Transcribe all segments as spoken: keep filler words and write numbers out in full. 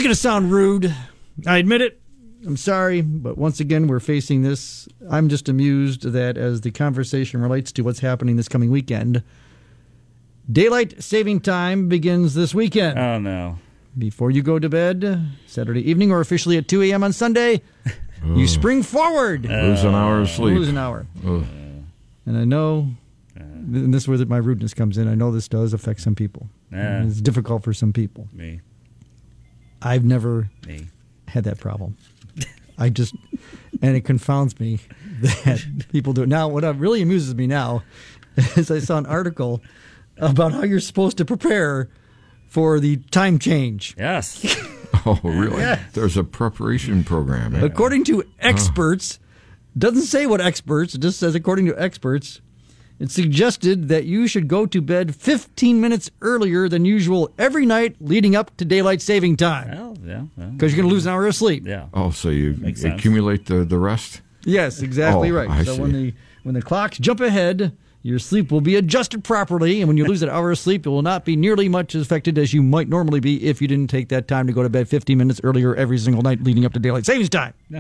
going to sound rude. I admit it. I'm sorry, but once again, we're facing this. I'm just amused that as the conversation relates to what's happening this coming weekend, daylight saving time begins this weekend. Oh, no. Before you go to bed, Saturday evening or officially at two a.m. on Sunday, you spring forward. Uh, lose an hour of sleep. Lose an hour. Uh, and I know, and this is where my rudeness comes in, I know this does affect some people. Uh, it's difficult for some people. Me. I've never Me. had that problem. I just, and it confounds me that people do it. Now, what really amuses me now is I saw an article about how you're supposed to prepare for the time change. Yes. Oh, really? Yeah. There's a preparation program. Eh? According to experts, doesn't say what experts, it just says according to experts, it's suggested that you should go to bed fifteen minutes earlier than usual every night leading up to daylight saving time. Well, yeah. Well, Because you're going to lose an hour of sleep. yeah. Oh, so you Makes sense. accumulate the, the rest? Yes, exactly Oh, right. I so see. when the when the clocks jump ahead, your sleep will be adjusted properly, and when you lose an hour of sleep, it will not be nearly much as affected as you might normally be if you didn't take that time to go to bed fifteen minutes earlier every single night leading up to daylight savings time. Yeah.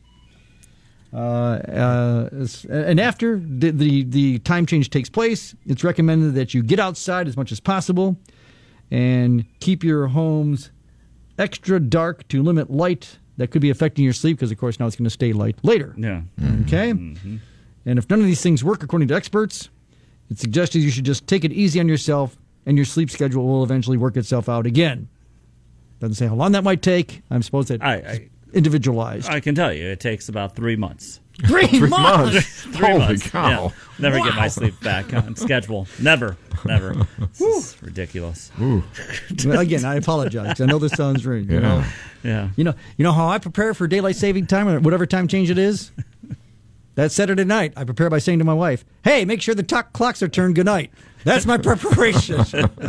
Uh, uh, and after the, the, the time change takes place, it's recommended that you get outside as much as possible and keep your homes extra dark to limit light that could be affecting your sleep because, of course, now it's going to stay light later. Yeah. Okay? Mm-hmm. And if none of these things work, according to experts, it's suggested you should just take it easy on yourself and your sleep schedule will eventually work itself out again. Doesn't say how long that might take. I'm supposed to I, I individualized. I can tell you, it takes about three months. Three, Three months! months. Three Holy months. cow. Yeah. Never get my Wow. sleep back on schedule. Never. Never. This is ridiculous. Ooh. Well, again, I apologize. I know this sounds rude. You Yeah. know, Yeah. you know, you know how I prepare for daylight saving time or whatever time change it is. That Saturday night, I prepare by saying to my wife, "Hey, make sure the t- clocks are turned. Good night." That's my preparation.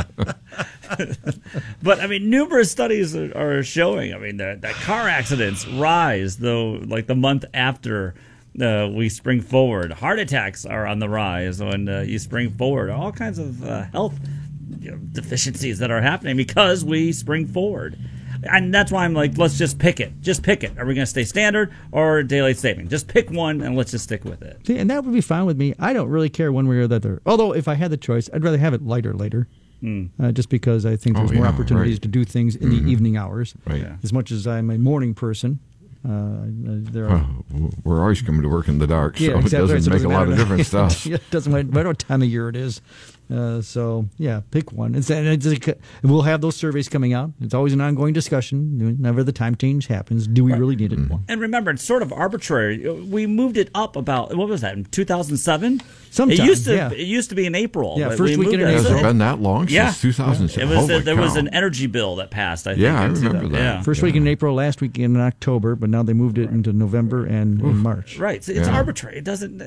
But, I mean, numerous studies are, are showing, I mean, that, that car accidents rise, though, like the month after uh, we spring forward. Heart attacks are on the rise when uh, you spring forward. All kinds of uh, health you know, deficiencies that are happening because we spring forward. And that's why I'm like, let's just pick it. Just pick it. Are we going to stay standard or daylight saving? Just pick one and let's just stick with it. See, and that would be fine with me. I don't really care one way or the other. Although, if I had the choice, I'd rather have it lighter later. Mm. Uh, just because I think there's Oh, more yeah, opportunities right. to do things in Mhm. the evening hours. Right. Yeah. As much as I'm a morning person, uh, there are. Well, we're always coming to work in the dark, so Yeah, exactly. it right. So doesn't make a lot matter of difference to us. It doesn't matter what time of year it is. Uh, so, yeah, pick one. It's, and it's, we'll have those surveys coming out. It's always an ongoing discussion. Whenever the time change happens, do we really need it? Mm-hmm. And remember, it's sort of arbitrary. We moved it up about, what was that, in two thousand seven? Sometime, it used to yeah. It used to be in April. Yeah, but first we weekend moved in it. Has April. it been that long Yeah. since two thousand seven? It was Holy there was cow. an energy bill that passed, I think. Yeah, I in remember two thousand that. Yeah. First week in April, last week in October, but now they moved it into November and in March. Right. So it's Yeah. arbitrary. It doesn't,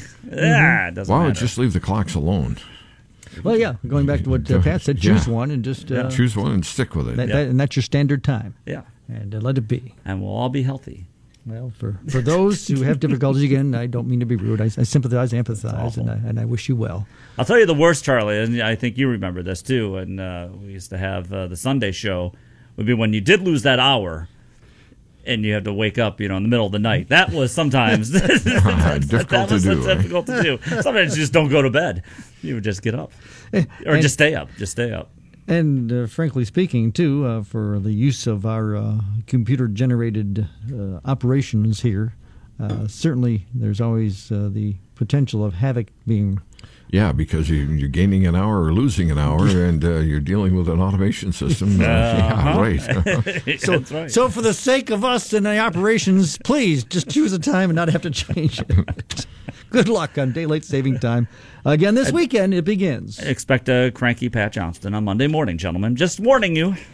yeah, it doesn't Why matter. would just leave the clocks alone? Well, yeah, going back to what uh, Pat said, choose Yeah. one and just uh, Choose one and stick with it. that, Yeah. that, and that's your standard time, Yeah. and uh, let it be. And we'll all be healthy. Well, for, for those who have difficulties, again, I don't mean to be rude. I, I sympathize, I empathize, and I, and I wish you well. I'll tell you the worst, Charlie, and I think you remember this too. And uh, we used to have uh, the Sunday show would be when you did lose that hour, and you had to wake up, you know, in the middle of the night. That was sometimes that's, Difficult that was to do, right? difficult to do. Sometimes you just don't go to bed; you would just get up, or And- just stay up. Just stay up. And uh, frankly speaking, too, uh, for the use of our uh, computer-generated uh, operations here, uh, certainly there's always uh, the potential of havoc being. Yeah, because you, you're gaining an hour or losing an hour, and uh, you're dealing with an automation system. Uh, Uh-huh. Yeah, right. So, That's right. so for the sake of us and the operations, please just choose a time and not have to change it. Good luck on daylight saving time. Again, this weekend it begins. Expect a cranky Pat Johnston on Monday morning, gentlemen. Just warning you.